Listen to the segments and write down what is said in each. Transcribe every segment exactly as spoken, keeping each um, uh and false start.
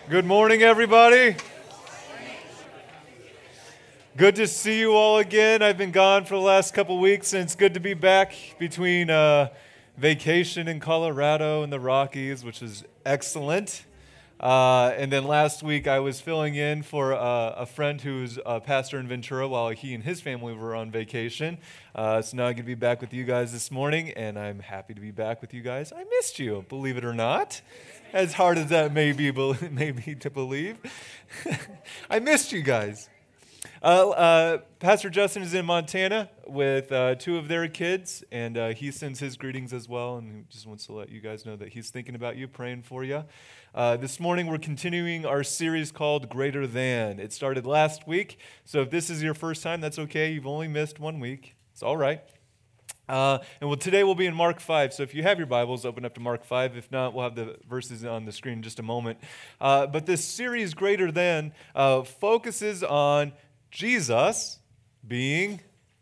Good morning, everybody. Good to see you all again. I've been gone for the last couple weeks, and it's good to be back between uh, vacation in Colorado and the Rockies, which is excellent. Uh, and then last week, I was filling in for uh, a friend who's a pastor in Ventura while he and his family were on vacation. Uh, so now I can be back with you guys this morning, and I'm happy to be back with you guys. I missed you, believe it or not. As hard as that may be, may be to believe. I missed you guys. Uh, uh, Pastor Justin is in Montana with uh, two of their kids, and uh, he sends his greetings as well, and he just wants to let you guys know that he's thinking about you, praying for you. Uh, this morning, we're continuing our series called Greater Than. It started last week, so if this is your first time, that's okay. You've only missed one week. It's all right. Uh, and well, today we'll be in Mark five, so if you have your Bibles, open up to Mark five. If not, we'll have the verses on the screen in just a moment. Uh, but this series, Greater Than, uh, focuses on Jesus being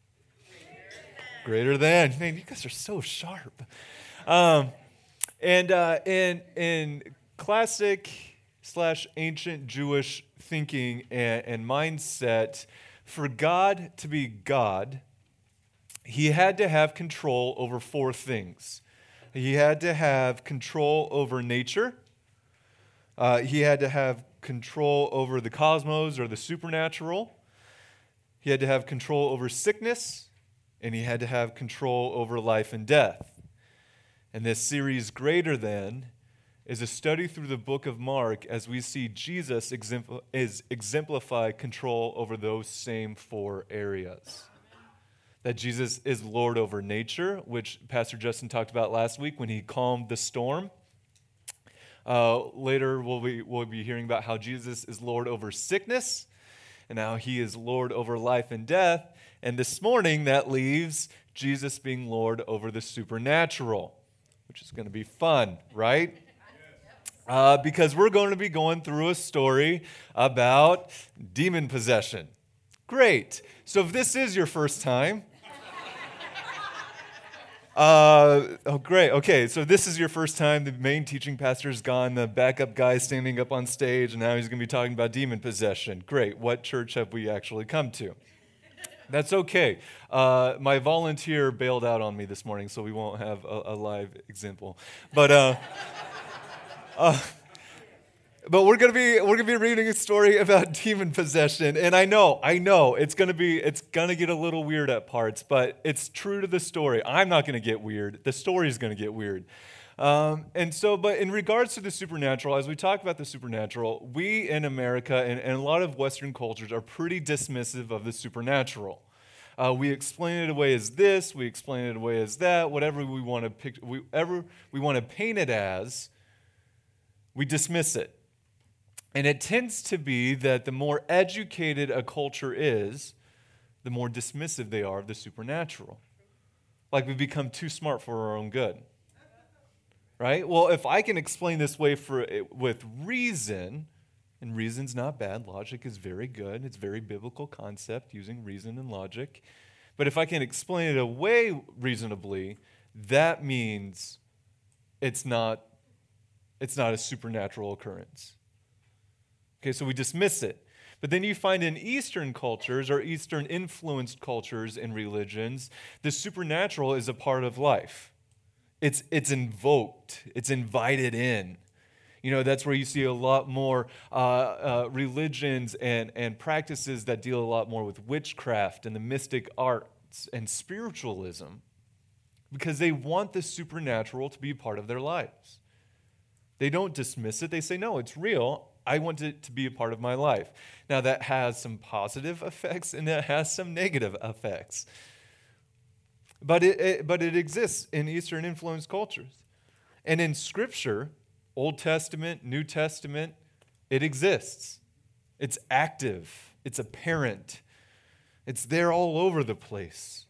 greater than. Man, you guys are so sharp. Um, and uh, in, in classic slash ancient Jewish thinking and, and mindset, for God to be God, he had to have control over four things. He had to have control over nature. Uh, he had to have control over the cosmos or the supernatural. He had to have control over sickness, and he had to have control over life and death. And this series, Greater Than, is a study through the book of Mark as we see Jesus exempl- is exemplify control over those same four areas. That Jesus is Lord over nature, which Pastor Justin talked about last week when he calmed the storm. Uh, later, we'll be, we'll be hearing about how Jesus is Lord over sickness, and now he is Lord over life and death. And this morning, that leaves Jesus being Lord over the supernatural, which is going to be fun, right? Uh, because we're going to be going through a story about demon possession. Great. So if this is your first time, Uh, oh, great. Okay, so this is your first time. The main teaching pastor's gone. The backup guy's standing up on stage, and now he's going to be talking about demon possession. Great. What church have we actually come to? That's okay. Uh, my volunteer bailed out on me this morning, so we won't have a, a live example. But uh, uh, But we're gonna be we're gonna be reading a story about demon possession, and I know I know it's gonna be it's gonna get a little weird at parts, but it's true to the story. I'm not gonna get weird. The story's gonna get weird, um, and so. But in regards to the supernatural, as we talk about the supernatural, we in America and, and a lot of Western cultures are pretty dismissive of the supernatural. Uh, we explain it away as this, we explain it away as that, whatever we want to pick, whatever we want to paint it as, we dismiss it. And it tends to be that the more educated a culture is, the more dismissive they are of the supernatural. Like we become too smart for our own good. Right? Well, if I can explain this way for with reason, and reason's not bad, logic is very good. It's a very biblical concept using reason and logic. But if I can explain it away reasonably, that means it's not, it's not a supernatural occurrence. Okay, so we dismiss it. But then you find in Eastern cultures or Eastern influenced cultures and religions, the supernatural is a part of life. It's, it's invoked. It's invited in. You know, that's where you see a lot more uh, uh, religions and, and practices that deal a lot more with witchcraft and the mystic arts and spiritualism because they want the supernatural to be part of their lives. They don't dismiss it. They say, no, it's real. I want it to be a part of my life. Now, that has some positive effects and it has some negative effects. But it, it, but it exists in Eastern influenced cultures. And in Scripture, Old Testament, New Testament, it exists. It's active. It's apparent. It's there all over the place.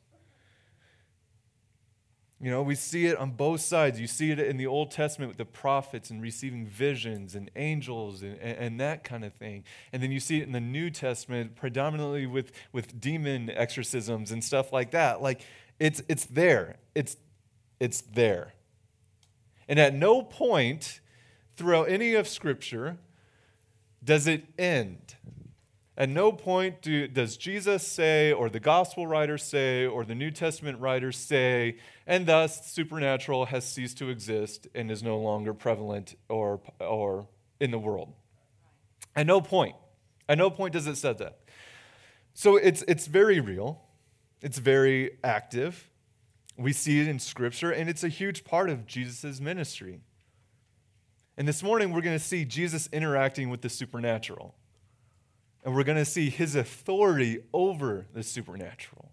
You know, we see it on both sides. You see it in the Old Testament with the prophets and receiving visions and angels and, and, and that kind of thing. And then you see it in the New Testament predominantly with, with demon exorcisms and stuff like that. Like, it's it's there. It's it's there. And at no point throughout any of Scripture does it end. At no point do, does Jesus say, or the gospel writers say, or the New Testament writers say, and thus supernatural has ceased to exist and is no longer prevalent or, or in the world. At no point. At no point does it say that. So it's, it's very real. It's very active. We see it in Scripture, and it's a huge part of Jesus' ministry. And this morning, we're going to see Jesus interacting with the supernatural. And we're going to see his authority over the supernatural.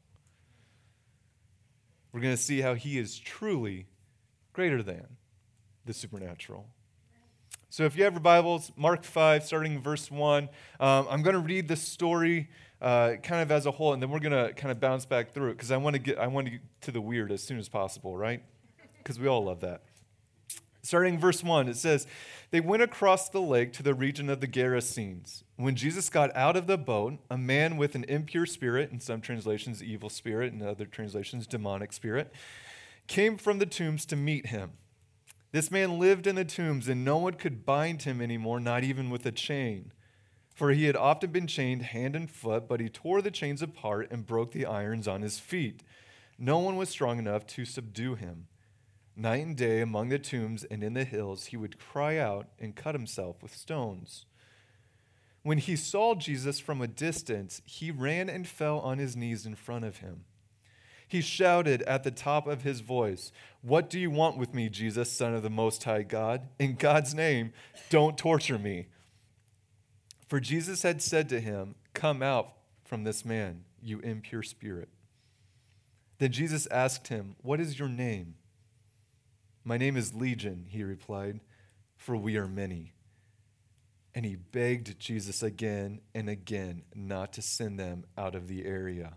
We're going to see how he is truly greater than the supernatural. So if you have your Bibles, Mark five, starting in verse one, um, I'm going to read the story uh, kind of as a whole, and then we're going to kind of bounce back through it, because I want to get I want to get to the weird as soon as possible, right? Because we all love that. Starting in verse one, it says, "They went across the lake to the region of the Gerasenes. When Jesus got out of the boat, a man with an impure spirit," in some translations, evil spirit, in other translations, demonic spirit, "came from the tombs to meet him. This man lived in the tombs, and no one could bind him anymore, not even with a chain. For he had often been chained hand and foot, but he tore the chains apart and broke the irons on his feet. No one was strong enough to subdue him. Night and day among the tombs and in the hills, he would cry out and cut himself with stones. When he saw Jesus from a distance, he ran and fell on his knees in front of him. He shouted at the top of his voice, 'What do you want with me, Jesus, Son of the Most High God? In God's name, don't torture me.' For Jesus had said to him, 'Come out from this man, you impure spirit.' Then Jesus asked him, 'What is your name?' 'My name is Legion,' he replied, 'for we are many.' And he begged Jesus again and again not to send them out of the area.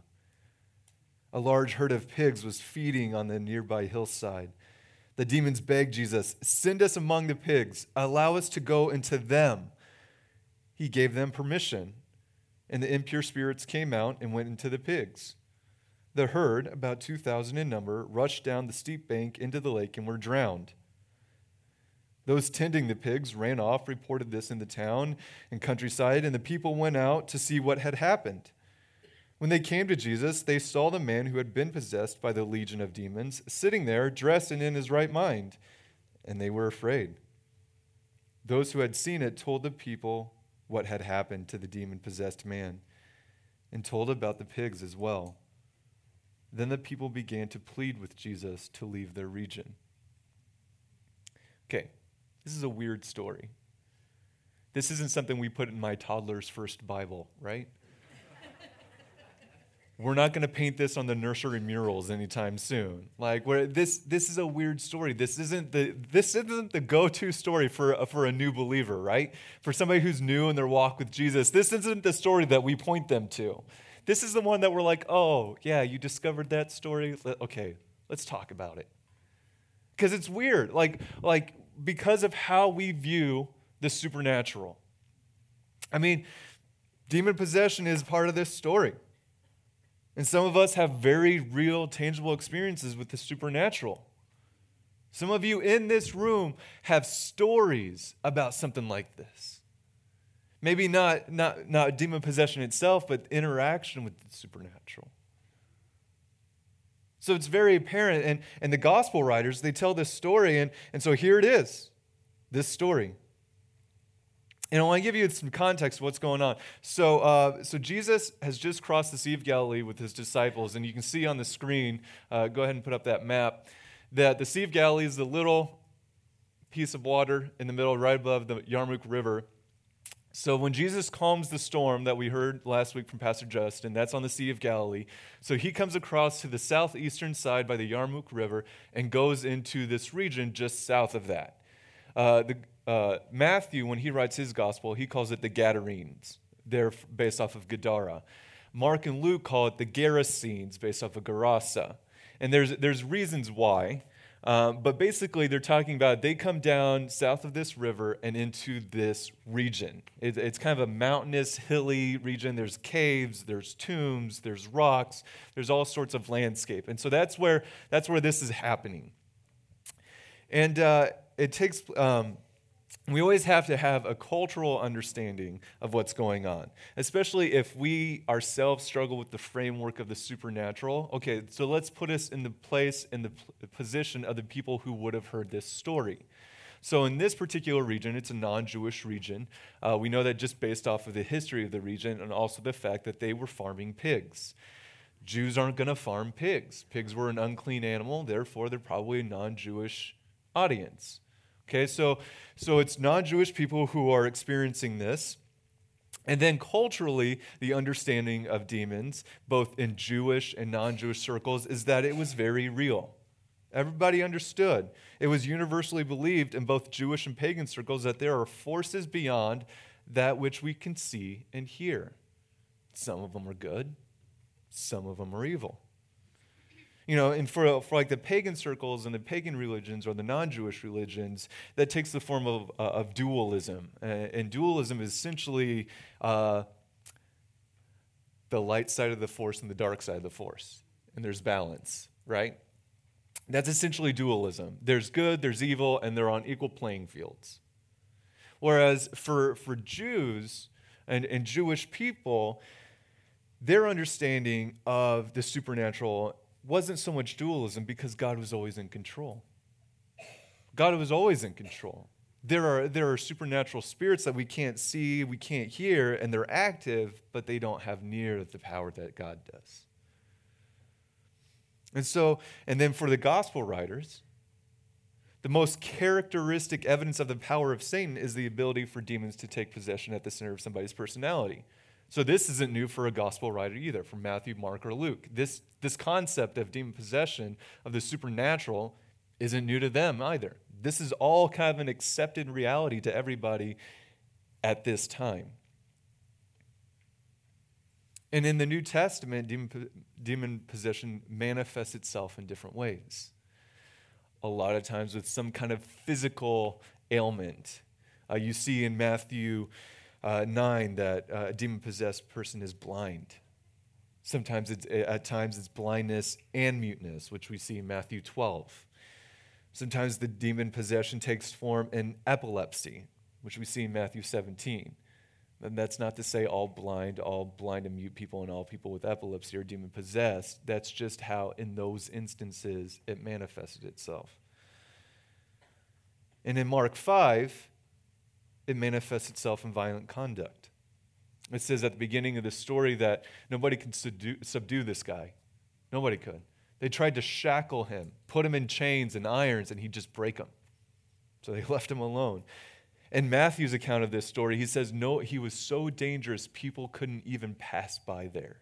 A large herd of pigs was feeding on the nearby hillside. The demons begged Jesus, 'Send us among the pigs. Allow us to go into them.' He gave them permission, and the impure spirits came out and went into the pigs. The herd, about two thousand in number, rushed down the steep bank into the lake and were drowned. Those tending the pigs ran off, reported this in the town and countryside, and the people went out to see what had happened. When they came to Jesus, they saw the man who had been possessed by the legion of demons sitting there, dressed and in his right mind, and they were afraid. Those who had seen it told the people what had happened to the demon-possessed man, and told about the pigs as well. Then the people began to plead with Jesus to leave their region." Okay, this is a weird story. This isn't something we put in my toddler's first Bible, right? We're not going to paint this on the nursery murals anytime soon. Like, where this this is a weird story. This isn't the this isn't the go-to story for a, for a new believer, right? For somebody who's new in their walk with Jesus, this isn't the story that we point them to. This is the one that we're like, "Oh, yeah, you discovered that story? Okay, let's talk about it." Because it's weird, like like because of how we view the supernatural. I mean, demon possession is part of this story. And some of us have very real, tangible experiences with the supernatural. Some of you in this room have stories about something like this. Maybe not, not, not demon possession itself, but interaction with the supernatural. So it's very apparent. And, and the gospel writers, they tell this story. And, and so here it is, this story. And I want to give you some context of what's going on. So, uh, so Jesus has just crossed the Sea of Galilee with his disciples, and you can see on the screen, uh, go ahead and put up that map, that the Sea of Galilee is the little piece of water in the middle, right above the Yarmuk River. So when Jesus calms the storm that we heard last week from Pastor Justin, that's on the Sea of Galilee. So he comes across to the southeastern side by the Yarmuk River and goes into this region just south of that. Uh, the Uh, Matthew, when he writes his gospel, he calls it the Gadarenes. They're based off of Gadara. Mark and Luke call it the Gerasenes, based off of Gerasa. And there's there's reasons why. Um, but basically, they're talking about they come down south of this river and into this region. It, it's kind of a mountainous, hilly region. There's caves, there's tombs, there's rocks, there's all sorts of landscape. And so that's where that's where this is happening. And uh, it takes... Um, we always have to have a cultural understanding of what's going on, especially if we ourselves struggle with the framework of the supernatural. Okay, so let's put us in the place, in the position of the people who would have heard this story. So in this particular region, it's a non-Jewish region. Uh, we know that just based off of the history of the region and also the fact that they were farming pigs. Jews aren't going to farm pigs. Pigs were an unclean animal, therefore they're probably a non-Jewish audience. Okay, so, so it's non-Jewish people who are experiencing this. And then culturally, the understanding of demons, both in Jewish and non-Jewish circles, is that it was very real. Everybody understood. It was universally believed in both Jewish and pagan circles that there are forces beyond that which we can see and hear. Some of them are good, some of them are evil. You know, and for, for like the pagan circles and the pagan religions or the non-Jewish religions, that takes the form of, uh, of dualism. Uh, and dualism is essentially uh, the light side of the force and the dark side of the force. And there's balance, right? That's essentially dualism. There's good, there's evil, and they're on equal playing fields. Whereas for, for Jews and, and Jewish people, their understanding of the supernatural wasn't so much dualism because God was always in control. God was always in control. There are, there are supernatural spirits that we can't see, we can't hear, and they're active, but they don't have near the power that God does. And so, and then for the gospel writers, the most characteristic evidence of the power of Satan is the ability for demons to take possession at the center of somebody's personality. So this isn't new for a gospel writer either, from Matthew, Mark, or Luke. This, this concept of demon possession, of the supernatural, isn't new to them either. This is all kind of an accepted reality to everybody at this time. And in the New Testament, demon, demon possession manifests itself in different ways. A lot of times with some kind of physical ailment. Uh, you see in Matthew uh, nine that uh, a demon-possessed person is blind. Sometimes it's, at times it's blindness and muteness, which we see in Matthew twelve. Sometimes the demon possession takes form in epilepsy, which we see in Matthew seventeen. And that's not to say all blind, all blind and mute people and all people with epilepsy are demon-possessed. That's just how, in those instances, it manifested itself. And in Mark five, it manifests itself in violent conduct. It says at the beginning of the story that nobody could subdue, subdue this guy. Nobody could. They tried to shackle him, put him in chains and irons, and he'd just break them. So they left him alone. In Matthew's account of this story, he says, no, he was so dangerous, people couldn't even pass by there.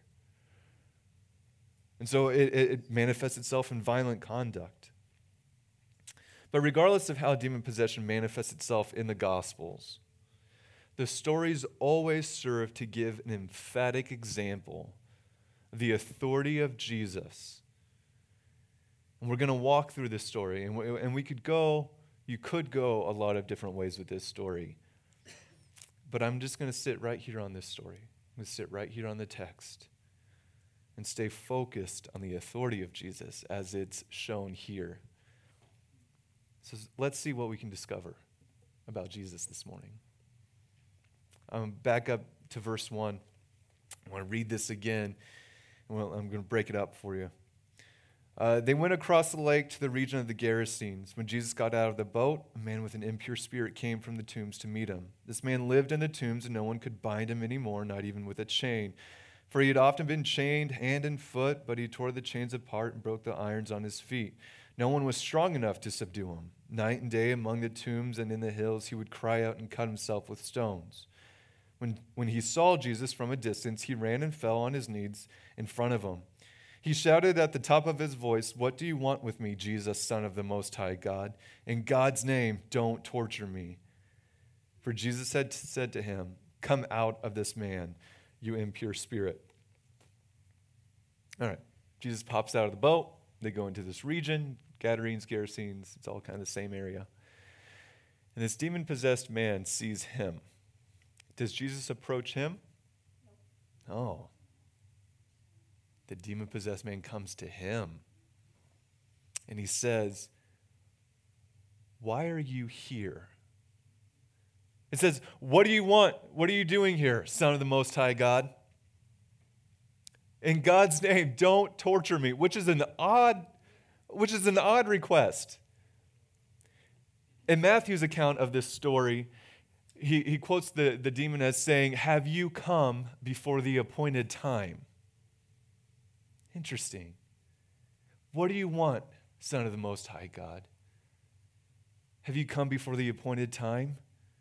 And so it, it manifests itself in violent conduct. But regardless of how demon possession manifests itself in the Gospels, the stories always serve to give an emphatic example of the authority of Jesus. And we're going to walk through this story, and we, and we could go... You could go a lot of different ways with this story. But I'm just going to sit right here on this story. I'm going to sit right here on the text and stay focused on the authority of Jesus as it's shown here. So let's see what we can discover about Jesus this morning. Um, back up to verse one. I want to read this again. Well, I'm going to break it up for you. Uh, they went across the lake to the region of the Gerasenes. When Jesus got out of the boat, a man with an impure spirit came from the tombs to meet him. This man lived in the tombs, and no one could bind him anymore, not even with a chain. For he had often been chained hand and foot, but he tore the chains apart and broke the irons on his feet. No one was strong enough to subdue him. Night and day among the tombs and in the hills, he would cry out and cut himself with stones. When, when he saw Jesus from a distance, he ran and fell on his knees in front of him. He shouted at the top of his voice, "What do you want with me, Jesus, Son of the Most High God? In God's name, don't torture me." For Jesus had said to him, "Come out of this man, you impure spirit." All right, Jesus pops out of the boat. They go into this region, Gadarenes, Gerasenes, it's all kind of the same area. And this demon-possessed man sees him. Does Jesus approach him? No. The demon-possessed man comes to him, and he says, "Why are you here?" It says, what do you want? What are you doing here, Son of the Most High God? In God's name, don't torture me, which is an odd, which is an odd request. In Matthew's account of this story, he, he quotes the, the demon as saying, have you come before the appointed time? Interesting. What do you want, Son of the Most High God? Have you come before the appointed time?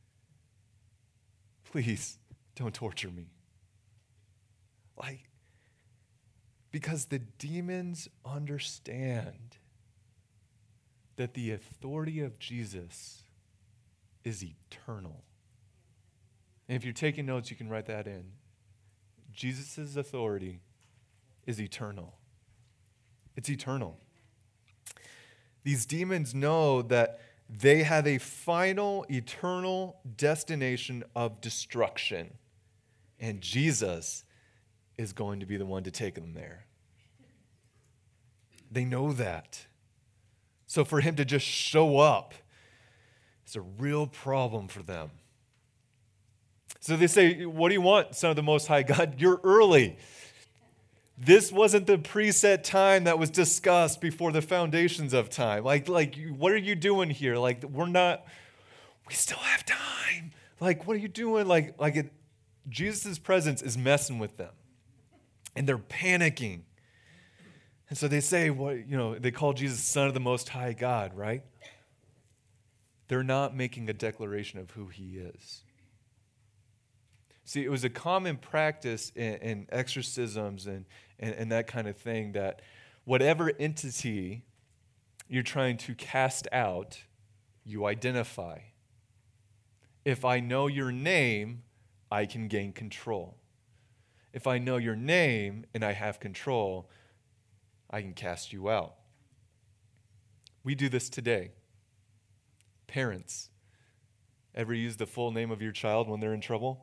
Please don't torture me. Like, because the demons understand that the authority of Jesus is eternal. And if you're taking notes, you can write that in. Jesus' authority is eternal. It's eternal. These demons know that they have a final, eternal destination of destruction. And Jesus is going to be the one to take them there. They know that. So for him to just show up, it's a real problem for them. So they say, what do you want, Son of the Most High God? You're early. This wasn't the preset time that was discussed before the foundations of time. Like, like, what are you doing here? Like, we're not, we still have time. Like, what are you doing? Like, like it, Jesus' presence is messing with them. And they're panicking. And so they say, what, you know, they call Jesus Son of the Most High God, right? They're not making a declaration of who he is. See, it was a common practice in, in exorcisms and, and, and that kind of thing that whatever entity you're trying to cast out, you identify. If I know your name, I can gain control. If I know your name and I have control, I can cast you out. We do this today. Parents, ever use the full name of your child when they're in trouble?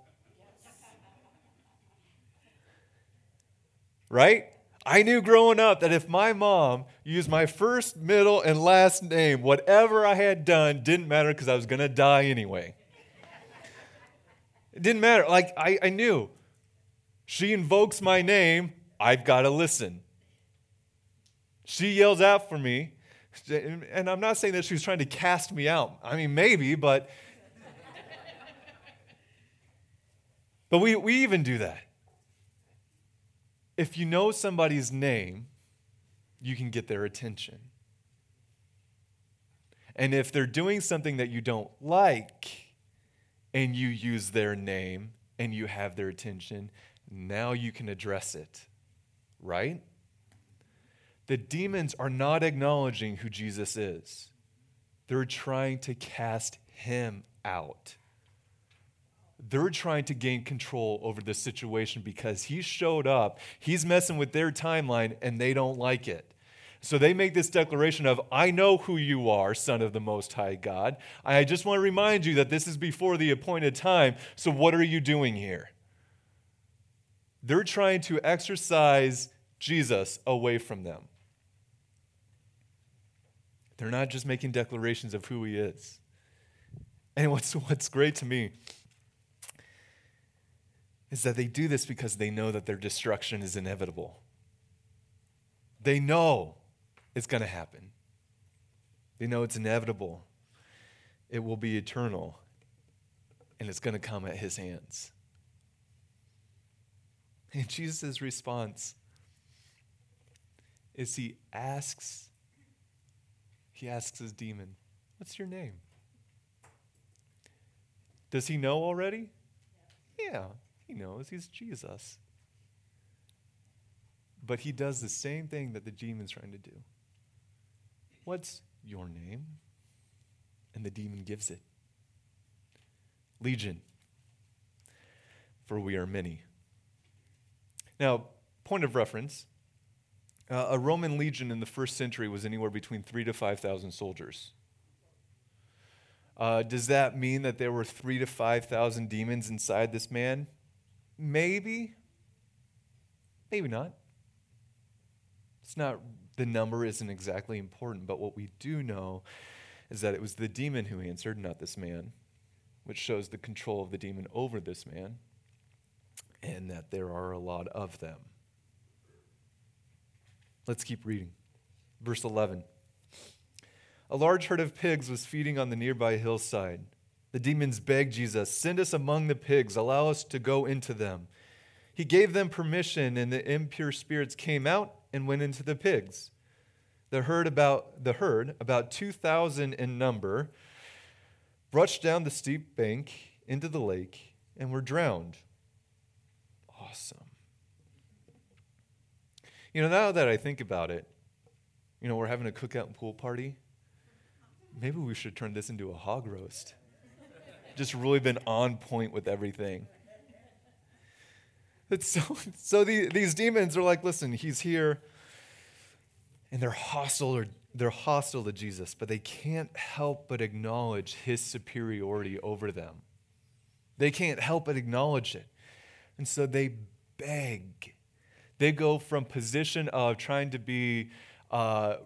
Right? I knew growing up that if my mom used my first, middle, and last name, whatever I had done didn't matter because I was going to die anyway. It didn't matter. Like, I, I knew. She invokes my name, I've got to listen. She yells out for me, and I'm not saying that she was trying to cast me out. I mean, maybe, but... but we, we even do that. If you know somebody's name, you can get their attention. And if they're doing something that you don't like, and you use their name, and you have their attention, now you can address it, right? The demons are not acknowledging who Jesus is. They're trying to cast him out. They're trying to gain control over the situation because he showed up, he's messing with their timeline, and they don't like it. So they make this declaration of, I know who you are, Son of the Most High God. I just want to remind you that this is before the appointed time, so what are you doing here? They're trying to exorcise Jesus away from them. They're not just making declarations of who he is. And what's, what's great to me is that they do this because they know that their destruction is inevitable. They know it's going to happen. They know it's inevitable. It will be eternal. And it's going to come at his hands. And Jesus' response is he asks, he asks his demon, what's your name? Does he know already? Yeah, he knows. He's Jesus. But he does the same thing that the demon's trying to do. What's your name? And the demon gives it. Legion, for we are many. Now, point of reference, uh, a Roman legion in the first century was anywhere between three to five thousand soldiers. Uh, does that mean that there were three to five thousand demons inside this man? Maybe. Maybe not. It's not, the number isn't exactly important, but what we do know is that it was the demon who answered, not this man. which shows the control of the demon over this man, and that there are a lot of them. Let's keep reading. Verse eleven. A large herd of pigs was feeding on the nearby hillside. The demons begged Jesus, "Send us among the pigs, allow us to go into them." He gave them permission, and the impure spirits came out and went into the pigs. The herd, about the herd, about two thousand in number, rushed down the steep bank into the lake and were drowned. Awesome. You know, now that I think about it, you know, we're having a cookout and pool party. Maybe we should turn this into a hog roast. Just really been on point with everything. It's so so the, these demons are like, listen, he's here, and they're hostile or they're hostile to Jesus, but they can't help but acknowledge his superiority over them. They can't help but acknowledge it. And so they beg. They go from position of trying to be uh,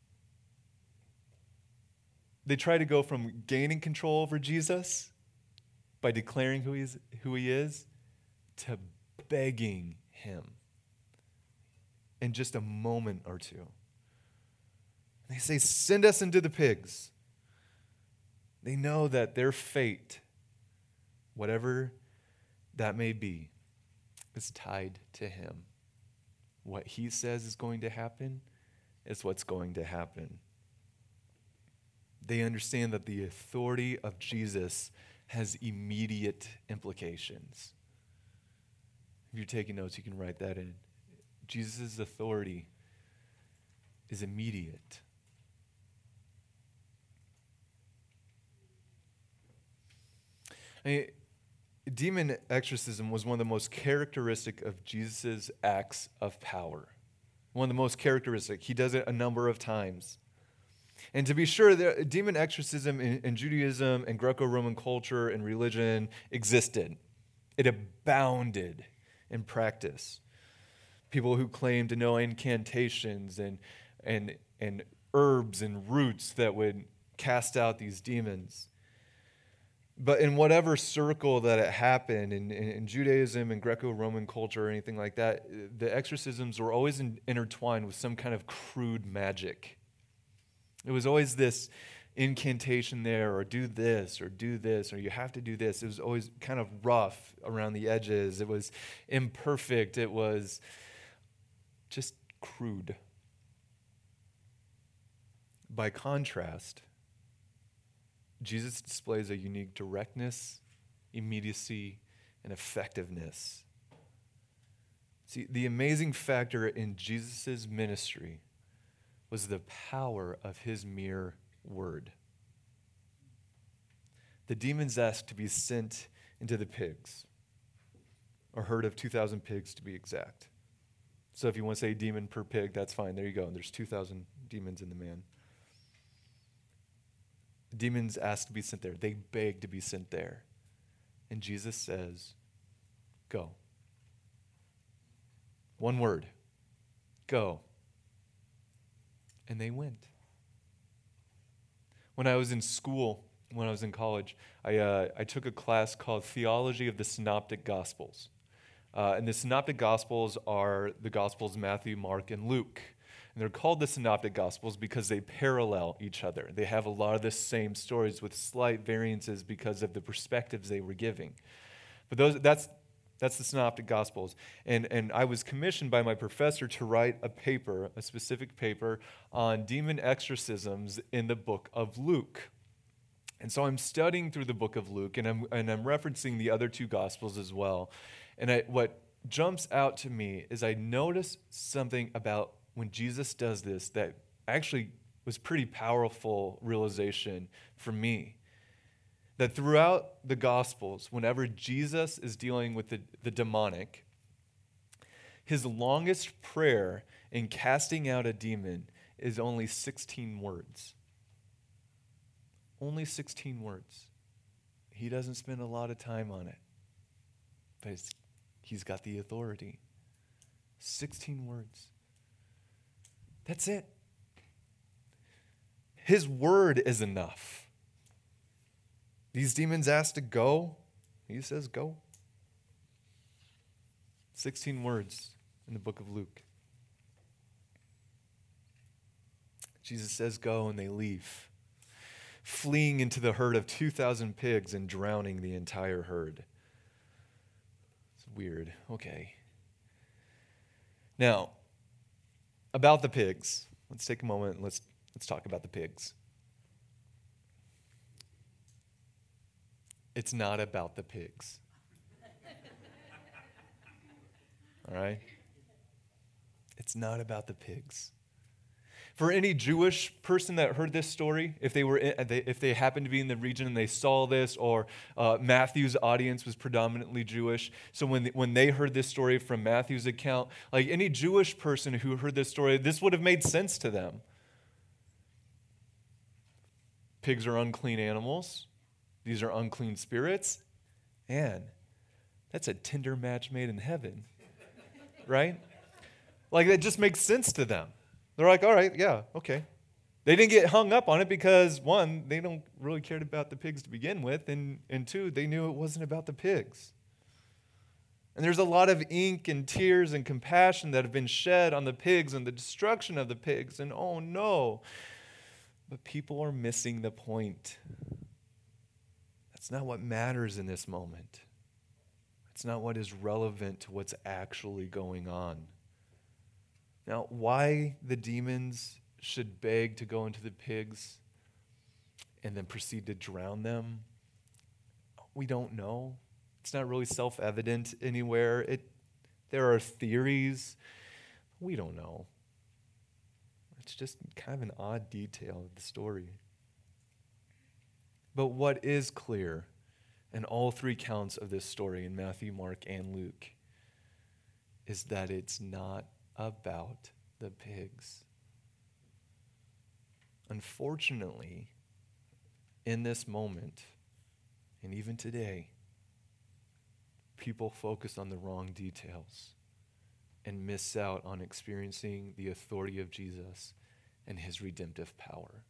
they try to go from gaining control over Jesus by declaring who he is, who he is to begging him in just a moment or two. They say, "Send us into the pigs." They know that their fate, whatever that may be, is tied to him. What he says is going to happen is what's going to happen. They understand that the authority of Jesus has immediate implications. If you're taking notes, you can write that in. Jesus' authority is immediate. I mean, demon exorcism was one of the most characteristic of Jesus' acts of power. One of the most characteristic. He does it a number of times. And to be sure, the demon exorcism in, in Judaism and Greco-Roman culture and religion existed. It abounded in practice. People who claimed to know incantations and, and, and herbs and roots that would cast out these demons. But in whatever circle that it happened, in, in, in Judaism and Greco-Roman culture or anything like that, the exorcisms were always in, intertwined with some kind of crude magic. It was always this incantation there, or do this, or do this, or you have to do this. It was always kind of rough around the edges. It was imperfect. It was just crude. By contrast, Jesus displays a unique directness, immediacy, and effectiveness. See, the amazing factor in Jesus' ministry was the power of his mere word. The demons asked to be sent into the pigs, a herd of two thousand pigs to be exact. So if you want to say demon per pig, that's fine. There you go. There's two thousand demons in the man. Demons asked to be sent there. They begged to be sent there. And Jesus says, go. One word. Go. And they went. When I was in school, when I was in college, I, uh, I took a class called Theology of the Synoptic Gospels. Uh, and the Synoptic Gospels are the Gospels Matthew, Mark, and Luke. And they're called the Synoptic Gospels because they parallel each other. They have a lot of the same stories with slight variances because of the perspectives they were giving. But those that's that's the Synoptic Gospels. And, and I was commissioned by my professor to write a paper, a specific paper, on demon exorcisms in the book of Luke. And so I'm studying through the book of Luke, and I'm, and I'm referencing the other two Gospels as well. And I, what jumps out to me is I notice something about when Jesus does this that actually was pretty powerful realization for me. That throughout the Gospels, whenever Jesus is dealing with the, the demonic, his longest prayer in casting out a demon is only sixteen words. Only sixteen words. He doesn't spend a lot of time on it, but it's, he's got the authority. sixteen words. That's it. His word is enough. These demons asked to go. He says, go. sixteen words in the book of Luke. Jesus says, go, and they leave, fleeing into the herd of two thousand pigs and drowning the entire herd. It's weird. Okay. Now, about the pigs. Let's take a moment and let's, let's talk about the pigs. It's not about the pigs. All right? It's not about the pigs. For any Jewish person that heard this story, if they were in, if they happened to be in the region and they saw this, or uh, Matthew's audience was predominantly Jewish, so when when they heard this story from Matthew's account, like any Jewish person who heard this story, this would have made sense to them. Pigs are unclean animals. These are unclean spirits. And that's a Tinder match made in heaven, right? Like that just makes sense to them. They're like, all right, yeah, okay. They didn't get hung up on it because, one, they don't really care about the pigs to begin with, and, and two, they knew it wasn't about the pigs. And there's a lot of ink and tears and compassion that have been shed on the pigs and the destruction of the pigs, and oh no. But people are missing the point. That's not what matters in this moment. It's not what is relevant to what's actually going on. Now, why the demons should beg to go into the pigs and then proceed to drown them, we don't know. It's not really self-evident anywhere. It, there are theories. We don't know. It's just kind of an odd detail of the story. But what is clear in all three counts of this story, in Matthew, Mark, and Luke, is that it's not about the pigs. Unfortunately, in this moment, and even today, people focus on the wrong details and miss out on experiencing the authority of Jesus and his redemptive power.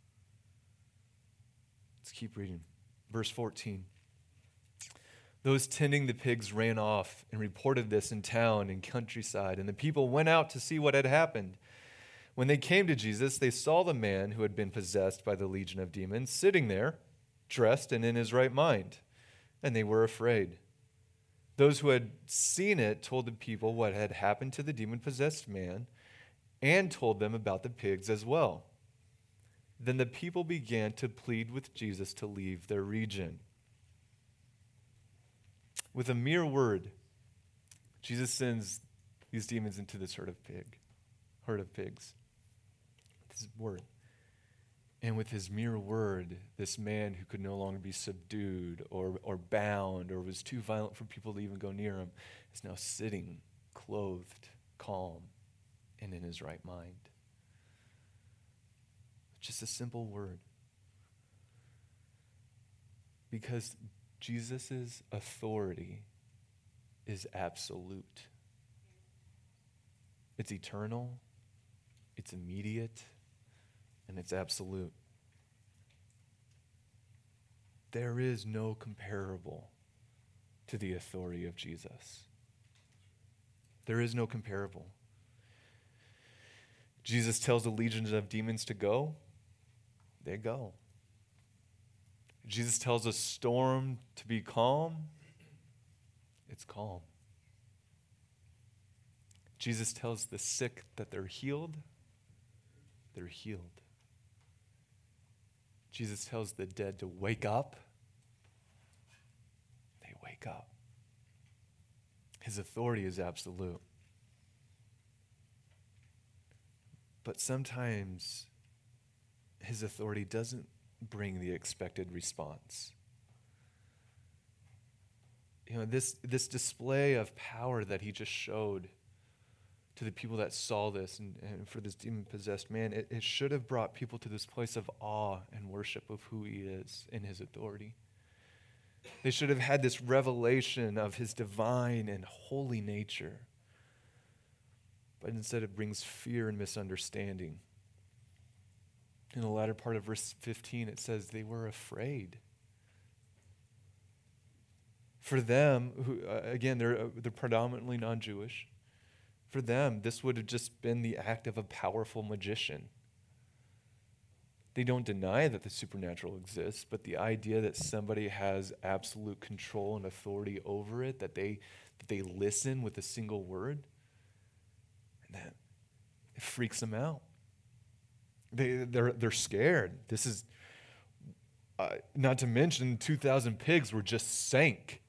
Let's keep reading. Verse fourteen. Those tending the pigs ran off and reported this in town and countryside, and the people went out to see what had happened. When they came to Jesus, they saw the man who had been possessed by the legion of demons sitting there, dressed and in his right mind, and they were afraid. Those who had seen it told the people what had happened to the demon-possessed man and told them about the pigs as well. Then the people began to plead with Jesus to leave their region. With a mere word, Jesus sends these demons into this herd of pig, herd of pigs. This word. And with his mere word, this man who could no longer be subdued or, or bound or was too violent for people to even go near him is now sitting, clothed, calm, and in his right mind. Just a simple word. Because Jesus' authority is absolute. It's eternal, it's immediate, and it's absolute. There is no comparable to the authority of Jesus. There is no comparable. Jesus tells the legions of demons to go, they go. Jesus tells a storm to be calm, it's calm. Jesus tells the sick that they're healed, they're healed. Jesus tells the dead to wake up, they wake up. His authority is absolute. But sometimes his authority doesn't bring the expected response. You know, this, this display of power that he just showed to the people that saw this and, and for this demon-possessed man, it, it should have brought people to this place of awe and worship of who he is in his authority. They should have had this revelation of his divine and holy nature. But instead it brings fear and misunderstanding. In the latter part of verse fifteen, it says they were afraid. For them, who, uh, again, they're, uh, they're predominantly non-Jewish. For them, this would have just been the act of a powerful magician. They don't deny that the supernatural exists, but the idea that somebody has absolute control and authority over it, that they, that they listen with a single word, and that it freaks them out. They, they're, they're scared. This is, uh, not to mention, two thousand pigs were just sank.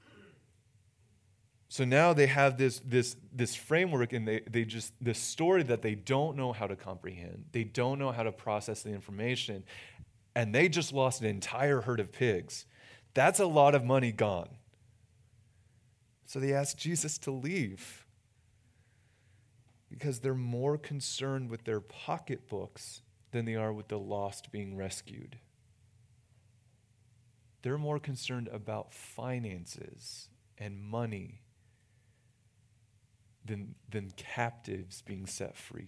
So now they have this, this, this framework, and they, they just, this story that they don't know how to comprehend. They don't know how to process the information, and they just lost an entire herd of pigs. That's a lot of money gone. So they ask Jesus to leave because they're more concerned with their pocketbooks than they are with the lost being rescued. They're more concerned about finances and money Than, than captives being set free.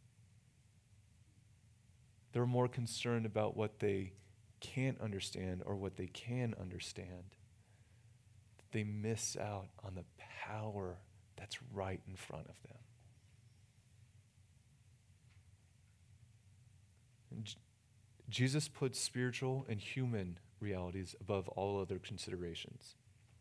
They're more concerned about what they can't understand or what they can understand. They miss out on the power that's right in front of them. And J- Jesus puts spiritual and human realities above all other considerations.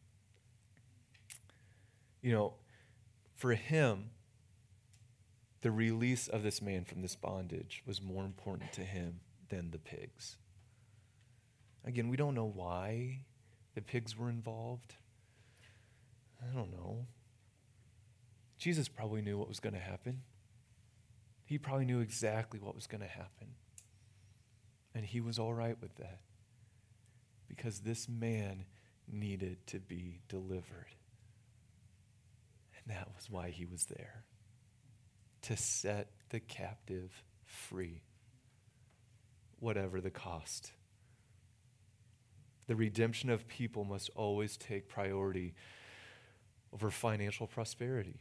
You know, for him, the release of this man from this bondage was more important to him than the pigs. Again, we don't know why the pigs were involved. I don't know. Jesus probably knew what was going to happen. He probably knew exactly what was going to happen. And he was all right with that because this man needed to be delivered. And that was why he was there, to set the captive free, whatever the cost. The redemption of people must always take priority over financial prosperity.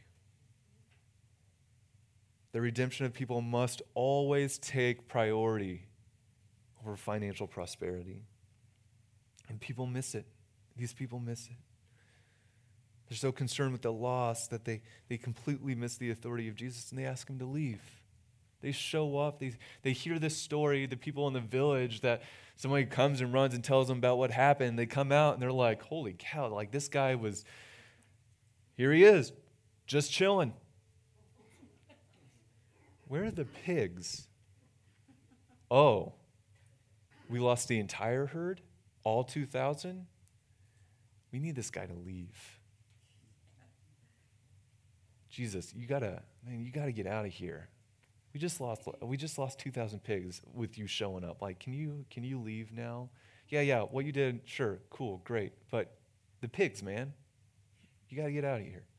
The redemption of people must always take priority over financial prosperity. And people miss it. These people miss it. They're so concerned with the loss that they, they completely miss the authority of Jesus, and they ask him to leave. They show up. They, they hear this story, the people in the village, that somebody comes and runs and tells them about what happened. They come out, and they're like, holy cow, like this guy was, here he is, just chilling. Where are the pigs? Oh, we lost the entire herd? All two thousand? We need this guy to leave. Jesus, you gotta, man, you gotta get out of here. We just lost, we just lost two thousand pigs with you showing up. Like, can you, can you leave now? Yeah, yeah, what you did, sure, cool, great. But the pigs, man, you gotta get out of here.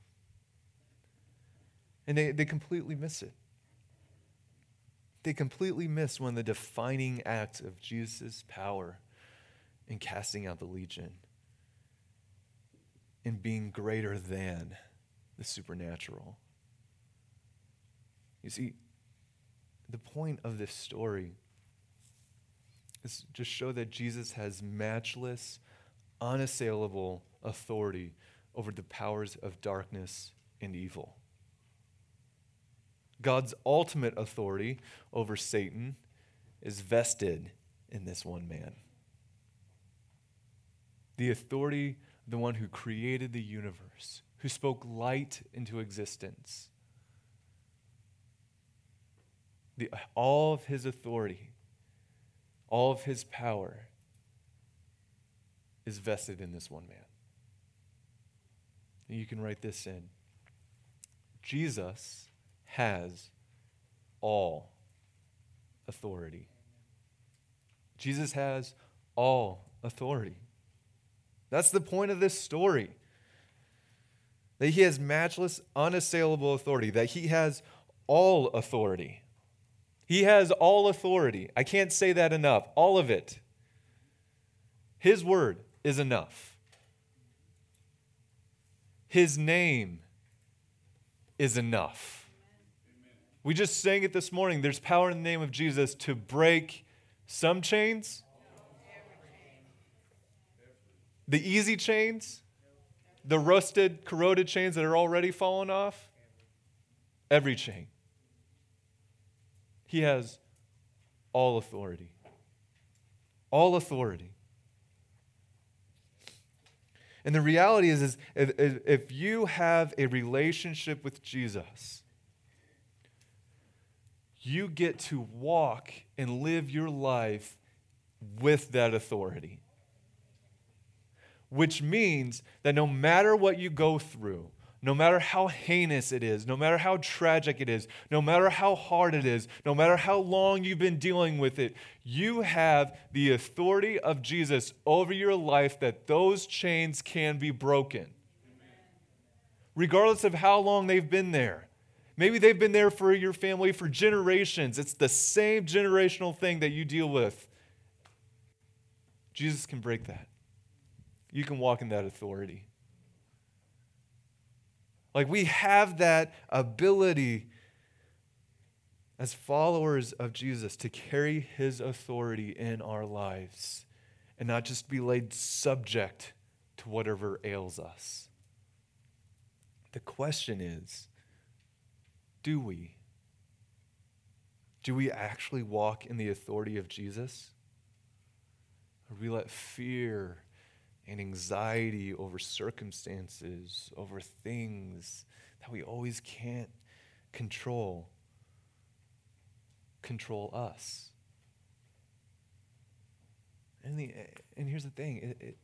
And they, they completely miss it. They completely miss one of the defining acts of Jesus' power in casting out the legion, in being greater than the supernatural. You see, the point of this story is to show that Jesus has matchless, unassailable authority over the powers of darkness and evil. God's ultimate authority over Satan is vested in this one man. The authority of the one who created the universe, who spoke light into existence. The, all of his authority, all of his power is vested in this one man. And you can write this in. Jesus has all authority. Jesus has all authority. That's the point of this story. That he has matchless, unassailable authority. That he has all authority. He has all authority. I can't say that enough. All of it. His word is enough. His name is enough. We just sang it this morning. There's power in the name of Jesus to break some chains. The easy chains, the rusted, corroded chains that are already falling off, every chain. He has all authority. All authority. And the reality is, is if, if you have a relationship with Jesus, you get to walk and live your life with that authority. Which means that no matter what you go through, no matter how heinous it is, no matter how tragic it is, no matter how hard it is, no matter how long you've been dealing with it, you have the authority of Jesus over your life that those chains can be broken. Regardless of how long they've been there. Maybe they've been there for your family for generations. It's the same generational thing that you deal with. Jesus can break that. You can walk in that authority. Like we have that ability as followers of Jesus to carry his authority in our lives and not just be laid subject to whatever ails us. The question is, do we? Do we actually walk in the authority of Jesus? Or we let fear and anxiety over circumstances, over things that we always can't control, control us. And, the, and here's the thing, it, it,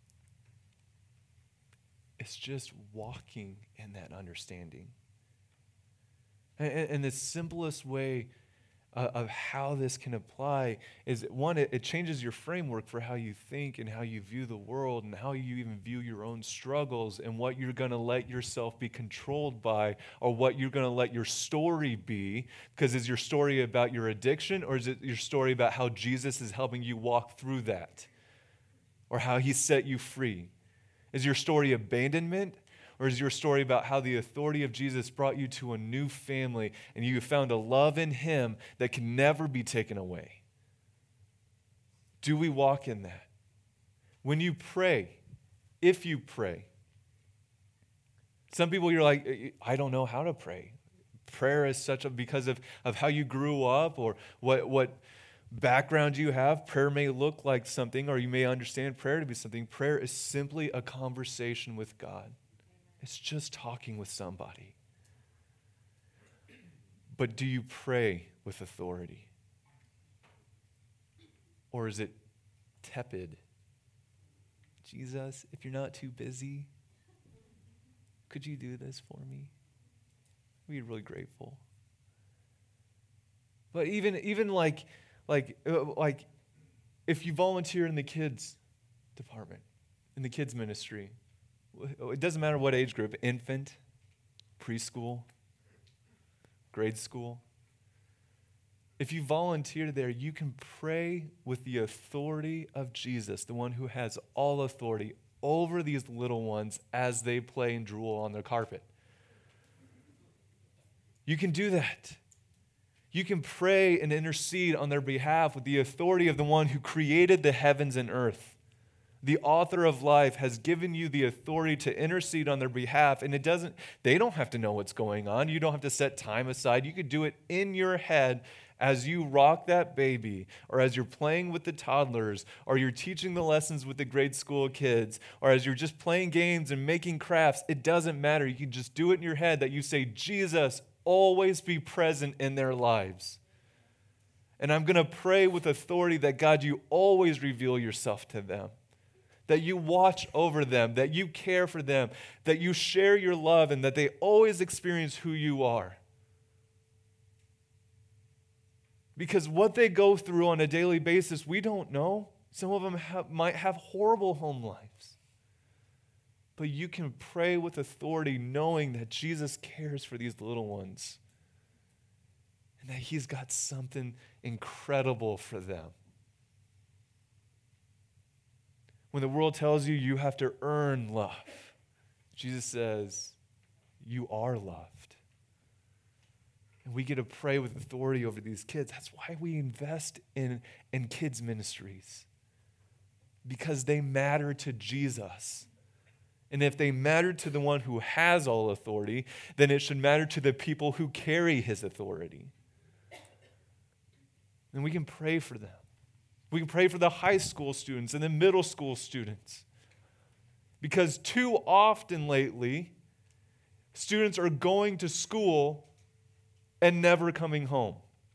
it's just walking in that understanding. And, and the simplest way Uh, of how this can apply is, one, it, it changes your framework for how you think and how you view the world and how you even view your own struggles and what you're going to let yourself be controlled by or what you're going to let your story be. Because is your story about your addiction, or is it your story about how Jesus is helping you walk through that or how he set you free? Is your story abandonment? Or is your story about how the authority of Jesus brought you to a new family and you found a love in him that can never be taken away? Do we walk in that? When you pray, if you pray, some people you're like, I don't know how to pray. Prayer is such a, because of, of how you grew up or what, what background you have, prayer may look like something, or you may understand prayer to be something. Prayer is simply a conversation with God. It's just talking with somebody. But do you pray with authority? Or is it tepid? Jesus, if you're not too busy, could you do this for me? We'd be really grateful. But even even like like like if you volunteer in the kids department, in the kids ministry, it doesn't matter what age group, infant, preschool, grade school. If you volunteer there, you can pray with the authority of Jesus, the one who has all authority over these little ones as they play and drool on their carpet. You can do that. You can pray and intercede on their behalf with the authority of the one who created the heavens and earth. The author of life has given you the authority to intercede on their behalf, and it doesn't, they don't have to know what's going on. You don't have to set time aside. You could do it in your head as you rock that baby, or as you're playing with the toddlers, or you're teaching the lessons with the grade school kids, or as you're just playing games and making crafts. It doesn't matter. You can just do it in your head that you say, Jesus, always be present in their lives. And I'm going to pray with authority that, God, you always reveal yourself to them. That you watch over them, that you care for them, that you share your love, and that they always experience who you are. Because what they go through on a daily basis, we don't know. Some of them have, might have horrible home lives. But you can pray with authority knowing that Jesus cares for these little ones and that he's got something incredible for them. When the world tells you you have to earn love, Jesus says, you are loved. And we get to pray with authority over these kids. That's why we invest in, in kids' ministries. because they matter to Jesus. And if they matter to the one who has all authority, then it should matter to the people who carry his authority. And we can pray for them. We can pray for the high school students and the middle school students. Because too often lately, students are going to school and never coming home.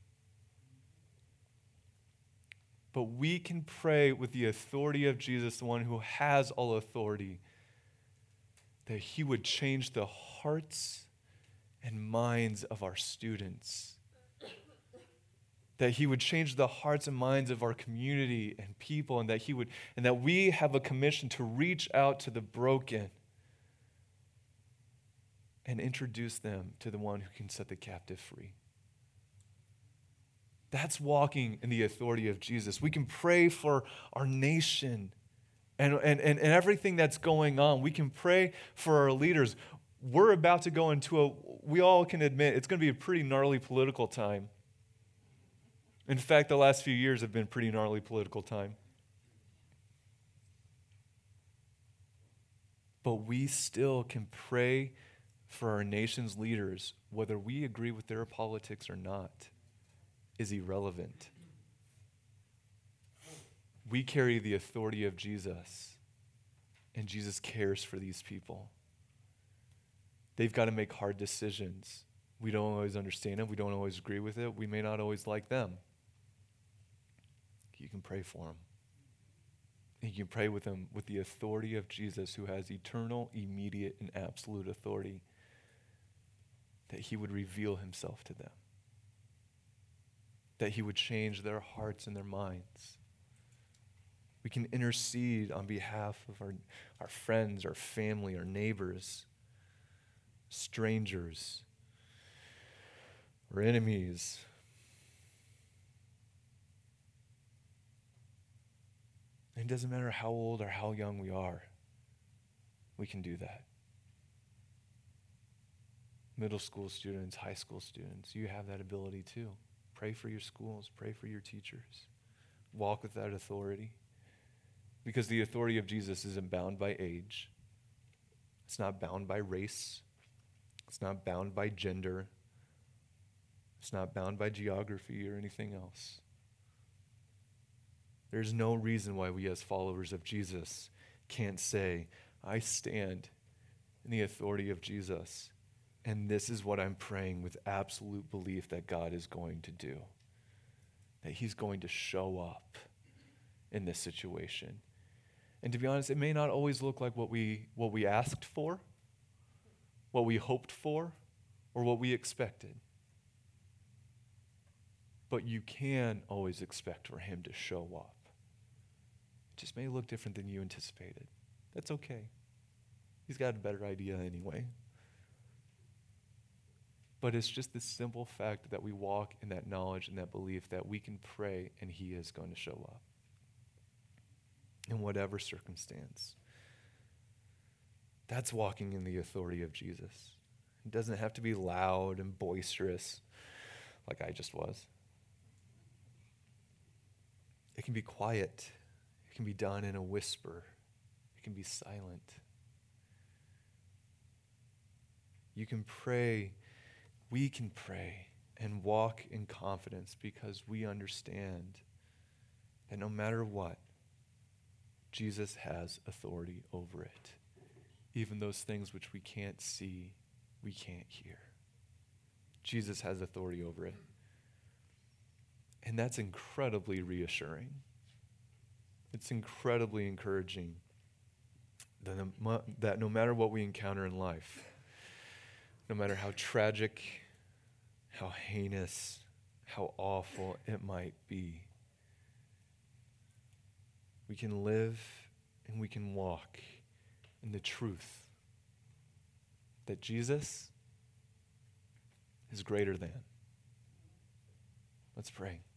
But we can pray with the authority of Jesus, the one who has all authority, that he would change the hearts and minds of our students. That he would change the hearts and minds of our community and people, and that he would, and that we have a commission to reach out to the broken and introduce them to the one who can set the captive free. That's walking in the authority of Jesus. We can pray for our nation and, and, and, and everything that's going on. We can pray for our leaders. We're about to go into a, we all can admit, it's going to be a pretty gnarly political time. In fact, the last few years have been pretty gnarly political time. But we still can pray for our nation's leaders, whether we agree with their politics or not, is irrelevant. We carry the authority of Jesus, and Jesus cares for these people. They've got to make hard decisions. We don't always understand it. We don't always agree with it. We may not always like them. You can pray for them. And you can pray with them with the authority of Jesus, who has eternal, immediate, and absolute authority, that he would reveal himself to them, that he would change their hearts and their minds. We can intercede on behalf of our, our friends, our family, our neighbors, strangers, our enemies. And it doesn't matter how old or how young we are, we can do that. Middle school students, high school students, you have that ability too. Pray for your schools, pray for your teachers. Walk with that authority. Because the authority of Jesus isn't bound by age. It's not bound by race. It's not bound by gender. It's not bound by geography or anything else. There's no reason why we as followers of Jesus can't say, I stand in the authority of Jesus, and this is what I'm praying with absolute belief that God is going to do, that he's going to show up in this situation. And to be honest, it may not always look like what we what we asked for, what we hoped for, or what we expected. But you can always expect for him to show up. It just may look different than you anticipated. That's okay. He's got a better idea anyway. But it's just the simple fact that we walk in that knowledge and that belief that we can pray and he is going to show up in whatever circumstance. That's walking in the authority of Jesus. It doesn't have to be loud and boisterous like I just was. It can be quiet. It can be done in a whisper. It can be silent. You can pray. We can pray and walk in confidence because we understand that no matter what, Jesus has authority over it. Even those things which we can't see, we can't hear. Jesus has authority over it. And that's incredibly reassuring. It's incredibly encouraging that no, that no matter what we encounter in life, no matter how tragic, how heinous, how awful it might be, we can live and we can walk in the truth that Jesus is greater than. Let's pray.